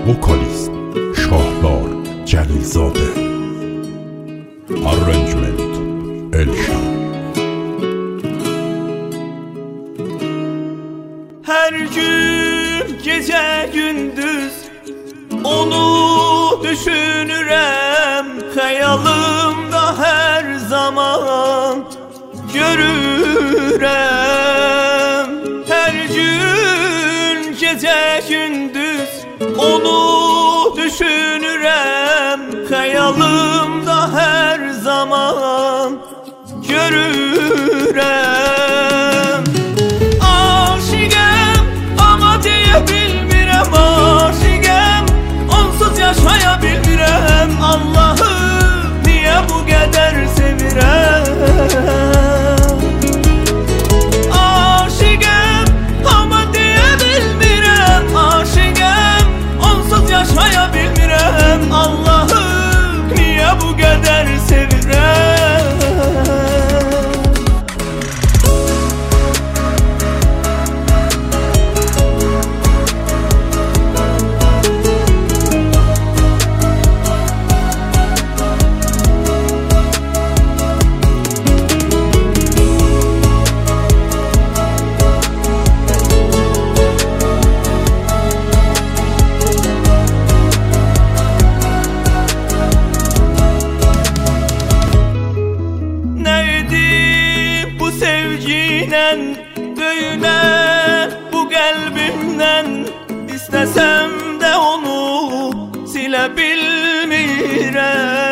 Vokalist Şahlar Cəlilzadə. Arrangement Elşan. Her gün gece gündüz onu düşünürem, hayalımda her zaman görürem. Her gün gece gündüz onu düşünürem, hayalımda her zaman görürem. Aşıqəm ama deyə bilmirəm, aşıqəm onsuz yaşaya bilmirəm. Allah'ım niye bu kadar sevirəm? Aşıqəm ama deyə bilmirəm, aşıqəm onsuz yaşaya bilmirəm. Allah'ım niye bu kadar sevirəm? Böyüne bu kalbimden, istesem de onu silebilmirəm.